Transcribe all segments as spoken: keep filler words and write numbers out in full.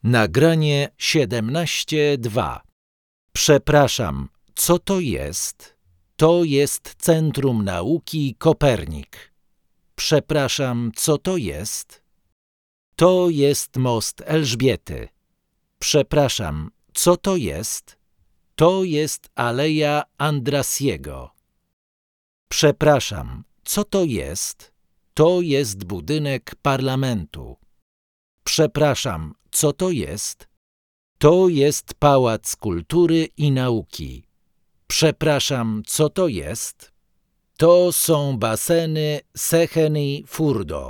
Nagranie siedemnaście dwa. Przepraszam, co to jest? To jest Centrum Nauki Kopernik. Przepraszam, co to jest? To jest Most Elżbiety. Przepraszam, co to jest? To jest Aleja Andrassiego. Przepraszam, co to jest? To jest budynek parlamentu. Przepraszam, co to jest? To jest Pałac Kultury i Nauki. Przepraszam, co to jest? To są baseny Széchenyi Furdo.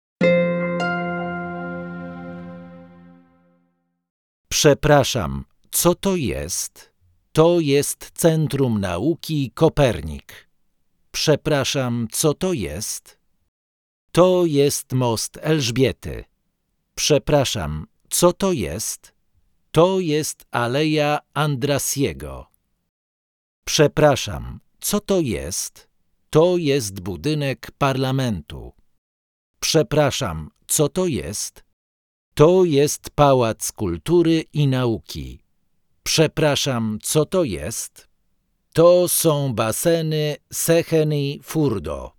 Przepraszam, co to jest? To jest Centrum Nauki Kopernik. Przepraszam, co to jest? To jest Most Elżbiety. Przepraszam, co to jest? To jest Aleja Andrassiego. Przepraszam, co to jest? To jest budynek parlamentu. Przepraszam, co to jest? To jest Pałac Kultury i Nauki. Przepraszam, co to jest? To są baseny Széchenyi Furdo.